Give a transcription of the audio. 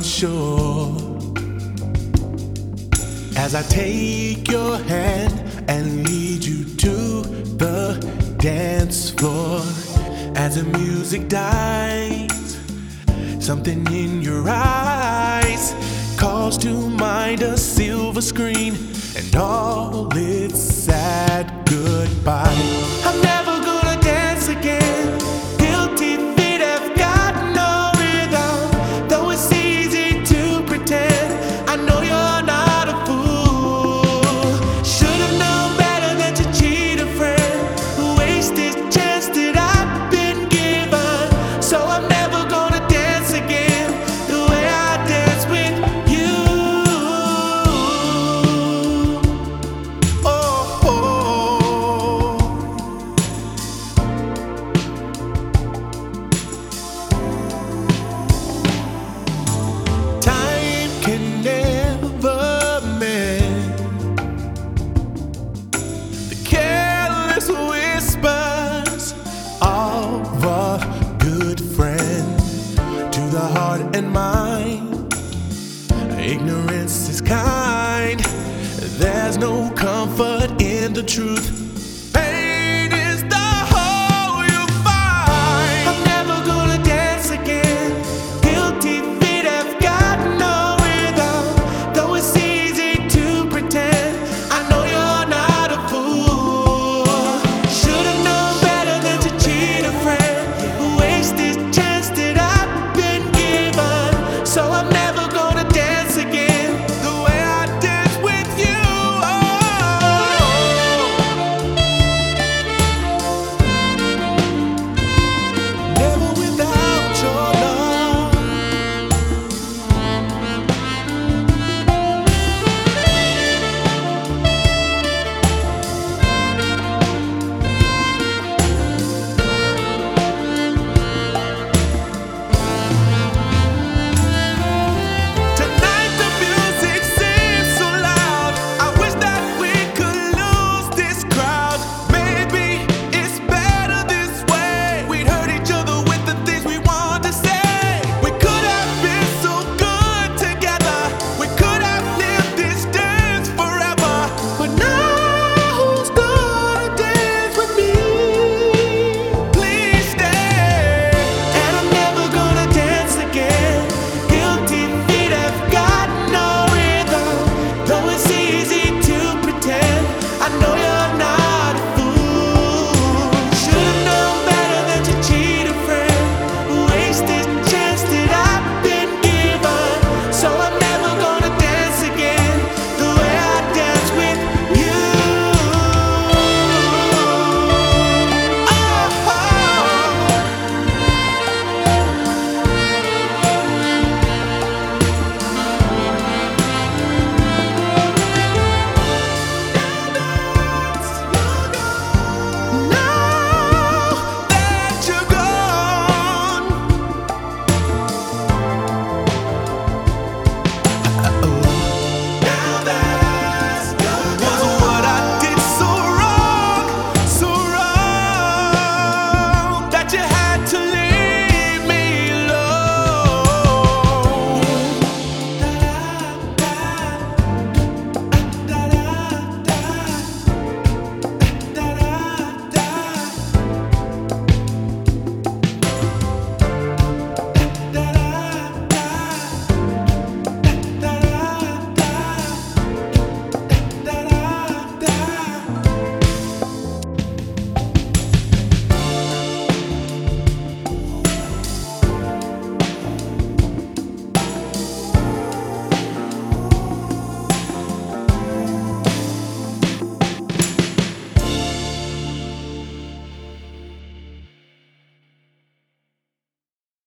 unsure. As I take your hand and lead you to the dance floor, as the music dies, something in your eyes calls to mind a silver screen and all its sad goodbye. I'm never gonna dance again. Guilty feet have got no rhythm, though it's easy to pretend. I know you're not a fool. Should've known better than to cheat a friend, waste this chance that I've been given. So I'm never gonna dance again the way I dance with you. Oh, oh. Time can never mend the careless whispers of a good friend. To the heart and mind, ignorance is kind. There's no comfort in the truth.